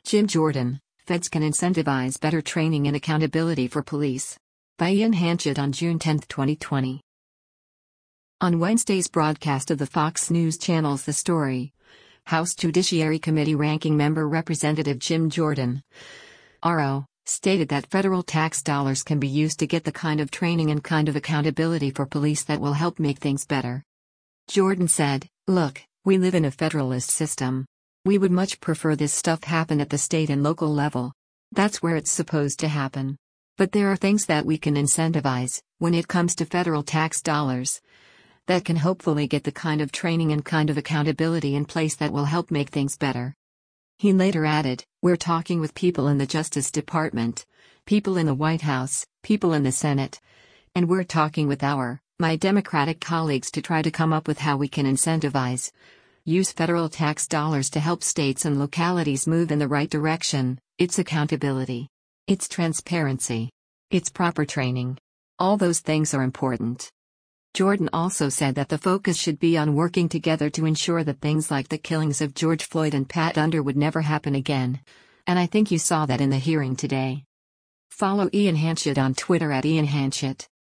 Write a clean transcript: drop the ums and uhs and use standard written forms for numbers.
Jim Jordan, Feds can incentivize better training and accountability for police. By Ian Hanchett on June 10, 2020. On Wednesday's broadcast of the Fox News Channel's The Story, House Judiciary Committee Ranking Member Representative Jim Jordan, RO, stated that federal tax dollars can be used to get the kind of training and kind of accountability for police that will help make things better. Jordan said, "Look, we live in a federalist system. We would much prefer this stuff happen at the state and local level. That's where it's supposed to happen. But there are things that we can incentivize, when it comes to federal tax dollars, that can hopefully get the kind of training and kind of accountability in place that will help make things better." He later added, "We're talking with people in the Justice Department, people in the White House, people in the Senate, and we're talking with my Democratic colleagues to try to come up with how we can use federal tax dollars to help states and localities move in the right direction. It's accountability. It's transparency. It's proper training. All those things are important." Jordan also said that the focus should be on working together to ensure that things like the killings of George Floyd and Pat Underwood never happen again. And I think you saw that in the hearing today. Follow Ian Hanchett on Twitter @IanHanchett.